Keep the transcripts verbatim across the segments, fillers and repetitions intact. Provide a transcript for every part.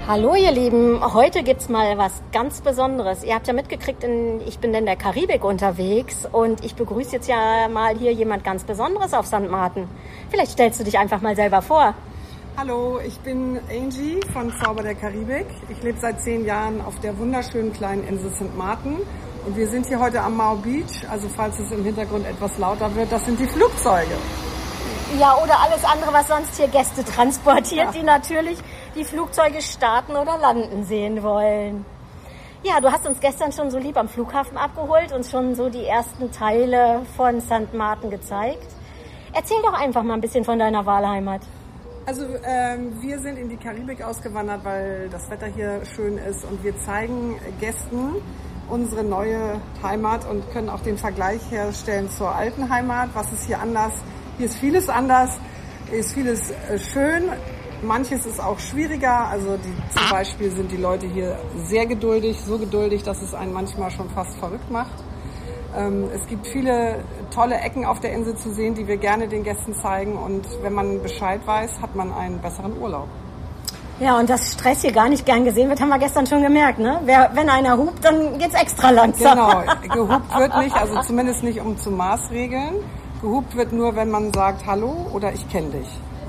Hallo ihr Lieben, heute gibt's mal was ganz Besonderes. Ihr habt ja mitgekriegt, in, ich bin in der Karibik unterwegs und ich begrüße jetzt ja mal hier jemand ganz Besonderes auf Sankt Martin. Vielleicht stellst du dich einfach mal selber vor. Hallo, ich bin Angie von Zauber der Karibik. Ich lebe seit zehn Jahren auf der wunderschönen kleinen Insel Sankt Martin und wir sind hier heute am Mau Beach. Also falls es im Hintergrund etwas lauter wird, das sind die Flugzeuge. Ja, oder alles andere, was sonst hier Gäste transportiert, ja, die natürlich die Flugzeuge starten oder landen sehen wollen. Ja, du hast uns gestern schon so lieb am Flughafen abgeholt und schon so die ersten Teile von Sankt Martin gezeigt. Erzähl doch einfach mal ein bisschen von deiner Wahlheimat. Also ähm, wir sind in die Karibik ausgewandert, weil das Wetter hier schön ist und wir zeigen Gästen unsere neue Heimat und können auch den Vergleich herstellen zur alten Heimat. Was ist hier anders? Hier ist vieles anders, hier ist vieles äh, schön, manches ist auch schwieriger. Also die, zum Beispiel sind die Leute hier sehr geduldig, so geduldig, dass es einen manchmal schon fast verrückt macht. Ähm, es gibt viele tolle Ecken auf der Insel zu sehen, die wir gerne den Gästen zeigen. Und wenn man Bescheid weiß, hat man einen besseren Urlaub. Ja, und dass Stress hier gar nicht gern gesehen wird, haben wir gestern schon gemerkt, ne? Wer, wenn einer hupt, dann geht's extra langsam. Genau, gehupt wird nicht, also zumindest nicht um zu Maßregeln. Gehupt wird nur, wenn man sagt, hallo oder ich kenne dich.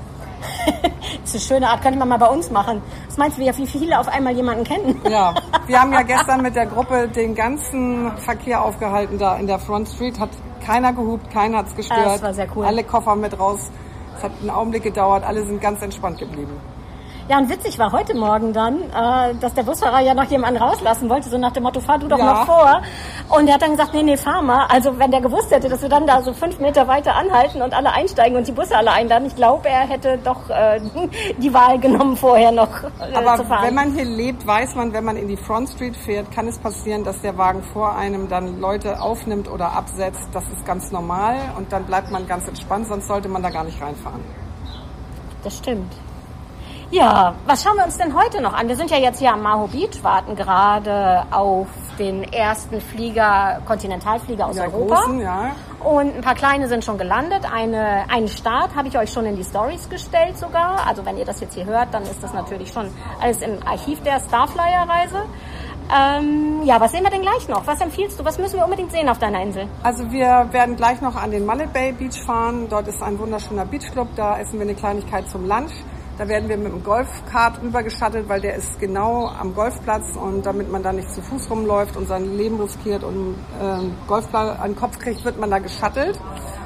Das ist eine schöne Art, könnte man mal bei uns machen. Was meinst du, wie viele auf einmal jemanden kennen? Ja, wir haben ja gestern mit der Gruppe den ganzen Verkehr aufgehalten da in der Front Street. Hat keiner gehupt, keiner hat's gestört. Das war sehr cool. Alle Koffer mit raus. Es hat einen Augenblick gedauert, alle sind ganz entspannt geblieben. Ja, und witzig war heute Morgen dann, äh, dass der Busfahrer ja noch jemanden rauslassen wollte, so nach dem Motto, fahr du doch ja. noch vor. Und er hat dann gesagt, nee, nee, fahr mal. Also wenn der gewusst hätte, dass wir dann da so fünf Meter weiter anhalten und alle einsteigen und die Busse alle einladen, ich glaube, er hätte doch äh, die Wahl genommen, vorher noch äh, Aber zu fahren. Wenn man hier lebt, weiß man, wenn man in die Front Street fährt, kann es passieren, dass der Wagen vor einem dann Leute aufnimmt oder absetzt. Das ist ganz normal und dann bleibt man ganz entspannt, sonst sollte man da gar nicht reinfahren. Das stimmt. Ja, was schauen wir uns denn heute noch an? Wir sind ja jetzt hier am Mau Beach, warten gerade auf den ersten Flieger, Kontinentalflieger aus ja, Europa. Großen, ja. Und ein paar kleine sind schon gelandet. Eine, einen Start habe ich euch schon in die Stories gestellt sogar. Also wenn ihr das jetzt hier hört, dann ist das natürlich schon alles im Archiv der Starflyer-Reise. Ähm, ja, was sehen wir denn gleich noch? Was empfiehlst du? Was müssen wir unbedingt sehen auf deiner Insel? Also wir werden gleich noch an den Mallet Bay Beach fahren. Dort ist ein wunderschöner Beachclub. Da essen wir eine Kleinigkeit zum Lunch. Da werden wir mit dem Golfkart rüber geschattelt, weil der ist genau am Golfplatz und damit man da nicht zu Fuß rumläuft und sein Leben riskiert und ähm, Golfball an den Kopf kriegt, wird man da geschattelt.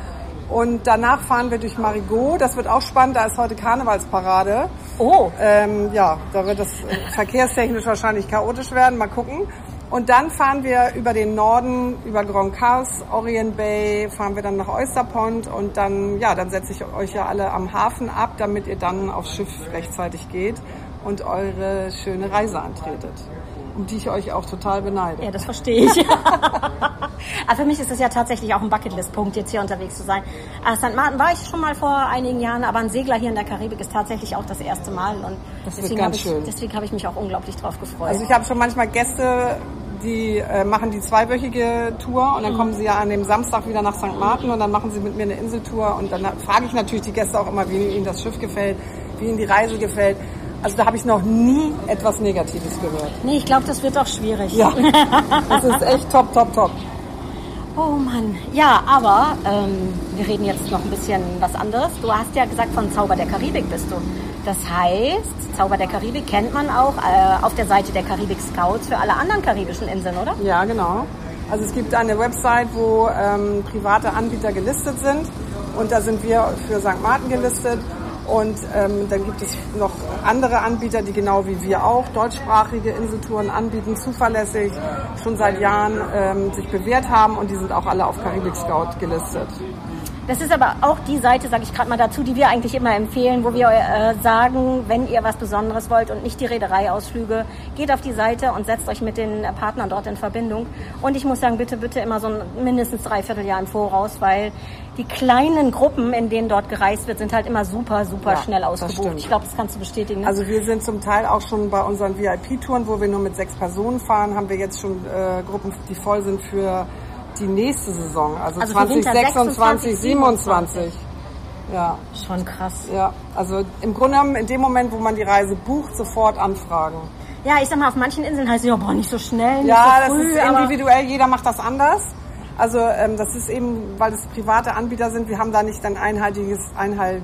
Und danach fahren wir durch Marigot. Das wird auch spannend, da ist heute Karnevalsparade. Oh. Ähm, ja, da wird das verkehrstechnisch wahrscheinlich chaotisch werden. Mal gucken. Und dann fahren wir über den Norden, über Grand Cars, Orient Bay, fahren wir dann nach Oyster Pond und dann, ja, dann setze ich euch ja alle am Hafen ab, damit ihr dann aufs Schiff rechtzeitig geht und eure schöne Reise antretet. Um die ich euch auch total beneide. Ja, das verstehe ich. Aber für mich ist das ja tatsächlich auch ein Bucketlist-Punkt, jetzt hier unterwegs zu sein. Äh, Sankt Martin war ich schon mal vor einigen Jahren, aber ein Segler hier in der Karibik ist tatsächlich auch das erste Mal. Und das deswegen wird ganz ich, schön. Deswegen habe ich mich auch unglaublich drauf gefreut. Also ich habe schon manchmal Gäste, die äh, machen die zweiwöchige Tour und dann kommen sie ja an dem Samstag wieder nach Sankt Martin und dann machen sie mit mir eine Inseltour und dann frage ich natürlich die Gäste auch immer, wie ihnen das Schiff gefällt, wie ihnen die Reise gefällt. Also da habe ich noch nie etwas Negatives gehört. Nee, ich glaube, das wird auch schwierig. Ja, das ist echt top, top, top. Oh Mann. Ja, aber ähm, wir reden jetzt noch ein bisschen was anderes. Du hast ja gesagt, von Zauber der Karibik bist du. Das heißt, Zauber der Karibik kennt man auch äh, auf der Seite der Karibik Scouts für alle anderen karibischen Inseln, oder? Ja, genau. Also es gibt eine Website, wo ähm, private Anbieter gelistet sind und da sind wir für Sankt Martin gelistet. Und ähm, dann gibt es noch andere Anbieter, die genau wie wir auch deutschsprachige Inseltouren anbieten, zuverlässig, schon seit Jahren ähm, sich bewährt haben und die sind auch alle auf Karibik Scout gelistet. Das ist aber auch die Seite, sage ich gerade mal dazu, die wir eigentlich immer empfehlen, wo wir äh, sagen, wenn ihr was Besonderes wollt und nicht die Reedereiausflüge, geht auf die Seite und setzt euch mit den Partnern dort in Verbindung. Und ich muss sagen, bitte, bitte immer so ein mindestens dreiviertel Jahr im Voraus, weil die kleinen Gruppen, in denen dort gereist wird, sind halt immer super, super ja, schnell ausgebucht. Ich glaube, das kannst du bestätigen. Ne? Also wir sind zum Teil auch schon bei unseren V I P-Touren, wo wir nur mit sechs Personen fahren, haben wir jetzt schon äh, Gruppen, die voll sind für die nächste Saison, also, also zwanzig sechsundzwanzig, siebenundzwanzig. Ja. Schon krass. Ja, also im Grunde genommen in dem Moment, wo man die Reise bucht, sofort anfragen. Ja, ich sag mal, auf manchen Inseln heißt es ja, boah, nicht so schnell, nicht ja, so früh. Ja, das ist individuell, jeder macht das anders. Also ähm, das ist eben, weil es private Anbieter sind, wir haben da nicht ein einheitliches, einhalt,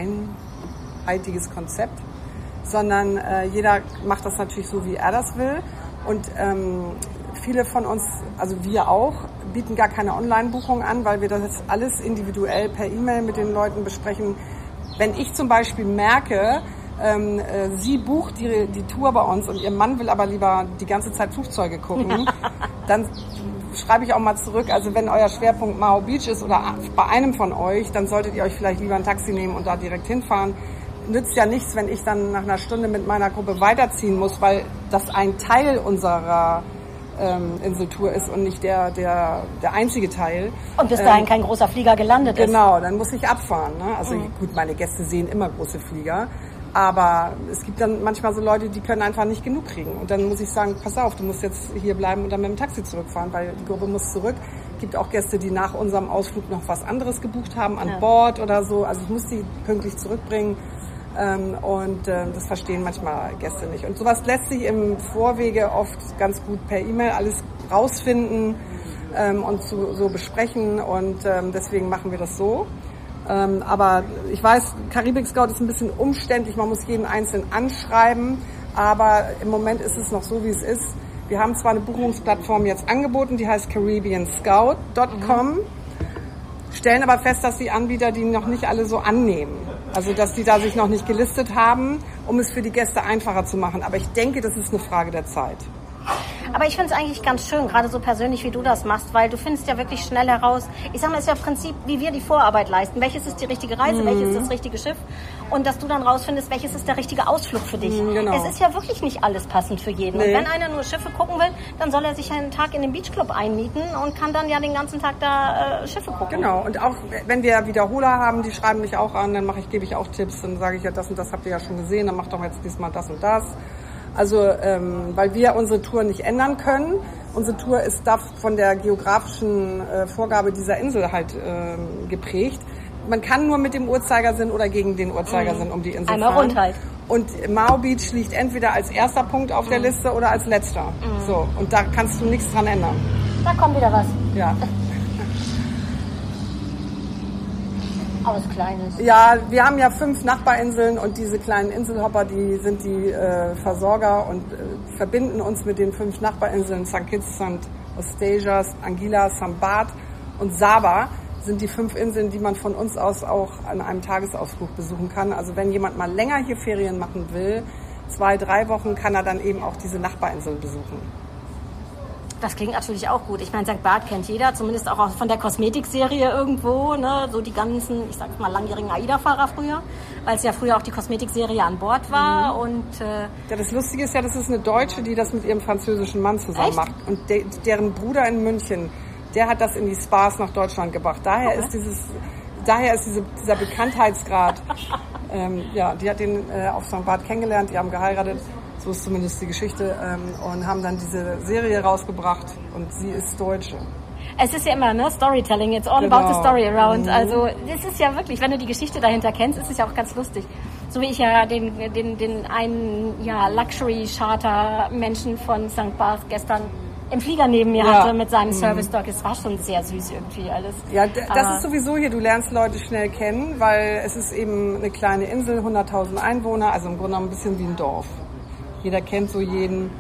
einheitliches Konzept, sondern äh, jeder macht das natürlich so, wie er das will. Und ähm, viele von uns, also wir auch, bieten gar keine Online-Buchung an, weil wir das jetzt alles individuell per E-Mail mit den Leuten besprechen. Wenn ich zum Beispiel merke, ähm, äh, sie bucht die, die Tour bei uns und ihr Mann will aber lieber die ganze Zeit Flugzeuge gucken, dann schreibe ich auch mal zurück, also wenn euer Schwerpunkt Mao Beach ist oder bei einem von euch, dann solltet ihr euch vielleicht lieber ein Taxi nehmen und da direkt hinfahren. Nützt ja nichts, wenn ich dann nach einer Stunde mit meiner Gruppe weiterziehen muss, weil das ein Teil unserer ähm, Inseltour ist und nicht der, der, der einzige Teil. Und bis dahin ähm, kein großer Flieger gelandet genau, ist. Genau, dann muss ich abfahren. Ne? Also mhm. gut, meine Gäste sehen immer große Flieger, aber es gibt dann manchmal so Leute, die können einfach nicht genug kriegen. Und dann muss ich sagen, pass auf, du musst jetzt hier bleiben und dann mit dem Taxi zurückfahren, weil die Gruppe muss zurück. Es gibt auch Gäste, die nach unserem Ausflug noch was anderes gebucht haben, an ja. Bord oder so. Also ich muss die pünktlich zurückbringen. Ähm, und äh, das verstehen manchmal Gäste nicht. Und sowas lässt sich im Vorwege oft ganz gut per E-Mail alles rausfinden ähm, und so, so besprechen und ähm, deswegen machen wir das so. Ähm, aber ich weiß, Karibik Scout ist ein bisschen umständlich, man muss jeden einzeln anschreiben, aber im Moment ist es noch so, wie es ist. Wir haben zwar eine Buchungsplattform jetzt angeboten, die heißt caribbean scout dot com, mhm. stellen aber fest, dass die Anbieter die noch nicht alle so annehmen. Also, dass die da sich noch nicht gelistet haben, um es für die Gäste einfacher zu machen. Aber ich denke, das ist eine Frage der Zeit. Aber ich finde es eigentlich ganz schön, gerade so persönlich, wie du das machst, weil du findest ja wirklich schnell heraus, ich sag mal, es ist ja im Prinzip, wie wir die Vorarbeit leisten. Welches ist die richtige Reise, mhm. welches ist das richtige Schiff? Und dass du dann rausfindest, welches ist der richtige Ausflug für dich. Mhm, genau. Es ist ja wirklich nicht alles passend für jeden. Nee. Und wenn einer nur Schiffe gucken will, dann soll er sich einen Tag in den Beachclub einmieten und kann dann ja den ganzen Tag da äh, Schiffe gucken. Genau. Und auch wenn wir Wiederholer haben, die schreiben mich auch an, dann mache ich, gebe ich auch Tipps, dann sage ich ja, das und das habt ihr ja schon gesehen, dann macht doch jetzt diesmal das und das. Also, ähm, weil wir unsere Tour nicht ändern können. Unsere Tour ist da von der geografischen äh, Vorgabe dieser Insel halt ähm, geprägt. Man kann nur mit dem Uhrzeigersinn oder gegen den Uhrzeigersinn mhm. um die Insel Einmal fahren. rund halt. Und Mao Beach liegt entweder als erster Punkt auf mhm. der Liste oder als letzter. Mhm. So, und da kannst du nichts dran ändern. Da kommt wieder was. Ja. Aber was Kleines. Ja, wir haben ja fünf Nachbarinseln und diese kleinen Inselhopper, die sind die äh, Versorger und äh, verbinden uns mit den fünf Nachbarinseln Sankt Kitts, Sankt Eustachio, Anguilla, Sambat und Saba. Sind die fünf Inseln, die man von uns aus auch an einem Tagesausflug besuchen kann. Also wenn jemand mal länger hier Ferien machen will, zwei, drei Wochen, kann er dann eben auch diese Nachbarinseln besuchen. Das klingt natürlich auch gut. Ich meine, Sankt Barth kennt jeder, zumindest auch von der Kosmetikserie irgendwo, ne? So die ganzen, ich sag mal, langjährigen AIDA-Fahrer früher, weil es ja früher auch die Kosmetikserie an Bord war. Mhm. Und äh ja, das Lustige ist ja, das ist eine Deutsche, die das mit ihrem französischen Mann zusammen Echt? macht. Und de- deren Bruder in München, der hat das in die Spas nach Deutschland gebracht. Daher okay. ist dieses, daher ist diese, dieser Bekanntheitsgrad. ähm, ja, die hat den äh, auf Sankt Barth kennengelernt, die haben geheiratet. So ist zumindest die Geschichte, ähm, und haben dann diese Serie rausgebracht und sie ist Deutsche. Es ist ja immer, ne, Storytelling, it's all genau. about the story around. Mhm. Also es ist ja wirklich, wenn du die Geschichte dahinter kennst, ist es ja auch ganz lustig. So wie ich ja den, den, den einen ja, Luxury-Charter-Menschen von Sankt Barth gestern im Flieger neben mir ja. hatte mit seinem mhm. Service-Dog. Es war schon sehr süß irgendwie alles. Ja, d- das Aber ist sowieso hier, du lernst Leute schnell kennen, weil es ist eben eine kleine Insel, hunderttausend Einwohner, also im Grunde genommen ein bisschen wie ein Dorf. Jeder kennt so jeden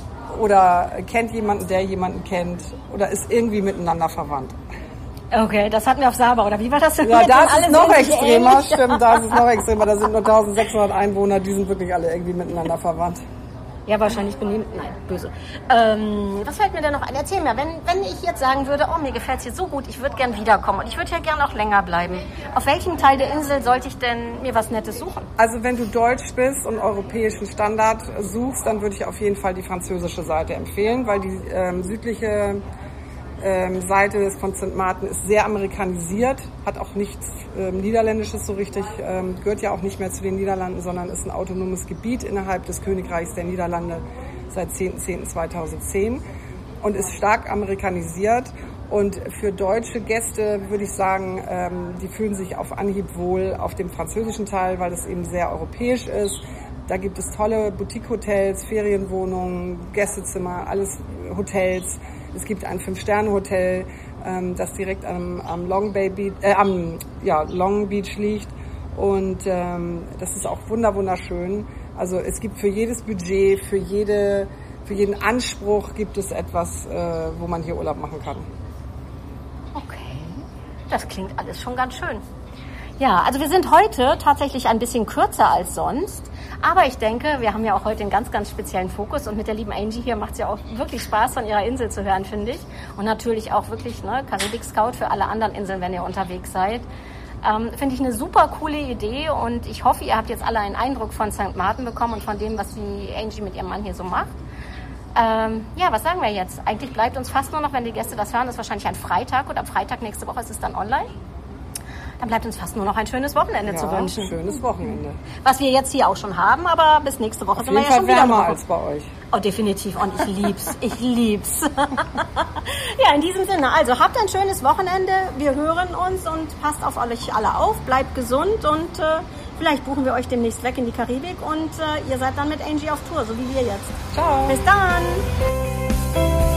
oder kennt jemanden, der jemanden kennt oder ist irgendwie miteinander verwandt. Okay, das hatten wir auf Saba, oder wie war das denn? Ja, da ist es noch extremer, ähnlich. Stimmt, da ist es noch extremer. Da sind nur eintausendsechshundert Einwohner, die sind wirklich alle irgendwie miteinander verwandt. Ja, wahrscheinlich benehmen, nein, böse. Ähm, was fällt mir denn noch ein? Erzähl mir, wenn, wenn ich jetzt sagen würde, oh, mir gefällt es hier so gut, ich würde gern wiederkommen und ich würde ja gern auch länger bleiben. Auf welchem Teil der Insel sollte ich denn mir was Nettes suchen? Also wenn du deutsch bist und europäischen Standard suchst, dann würde ich auf jeden Fall die französische Seite empfehlen, weil die ähm, südliche ähm, Seite von Sankt Martin ist sehr amerikanisiert, hat auch nichts ähm, Niederländisches so richtig, ähm, gehört ja auch nicht mehr zu den Niederlanden, sondern ist ein autonomes Gebiet innerhalb des Königreichs der Niederlande seit zehnten zehnten zweitausendzehn und ist stark amerikanisiert Und für deutsche Gäste würde ich sagen, ähm, die fühlen sich auf Anhieb wohl auf dem französischen Teil, weil das eben sehr europäisch ist. Da gibt es tolle Boutique-Hotels, Ferienwohnungen, Gästezimmer, alles Hotels. Es gibt ein Fünf-Sterne-Hotel, ähm, das direkt am, am, Long Bay Beach, äh, am ja, Long Beach liegt. Und ähm, das ist auch wunder wunderschön. Also es gibt für jedes Budget, für jede, für jeden Anspruch gibt es etwas, äh, wo man hier Urlaub machen kann. Okay, das klingt alles schon ganz schön. Ja, also wir sind heute tatsächlich ein bisschen kürzer als sonst. Aber ich denke, wir haben ja auch heute einen ganz, ganz speziellen Fokus. Und mit der lieben Angie hier macht es ja auch wirklich Spaß, von ihrer Insel zu hören, finde ich. Und natürlich auch wirklich, ne, Karibik Scout für alle anderen Inseln, wenn ihr unterwegs seid. Ähm, finde ich eine super coole Idee. Und ich hoffe, ihr habt jetzt alle einen Eindruck von Sankt Martin bekommen und von dem, was die Angie mit ihrem Mann hier so macht. Ähm, ja, was sagen wir jetzt? Eigentlich bleibt uns fast nur noch, wenn die Gäste das hören, das ist wahrscheinlich ein Freitag oder am Freitag nächste Woche ist es dann online. Dann bleibt uns fast nur noch ein schönes Wochenende ja, zu wünschen. Schönes Wochenende. Was wir jetzt hier auch schon haben, aber bis nächste Woche Auf sind wir ja Fall schon wieder wärmer noch. als bei euch. Oh, definitiv. Und ich lieb's. Ich lieb's. Ja, in diesem Sinne. Also habt ein schönes Wochenende. Wir hören uns und passt auf euch alle auf. Bleibt gesund und äh, vielleicht buchen wir euch demnächst weg in die Karibik und äh, ihr seid dann mit Angie auf Tour, so wie wir jetzt. Ciao. Bis dann.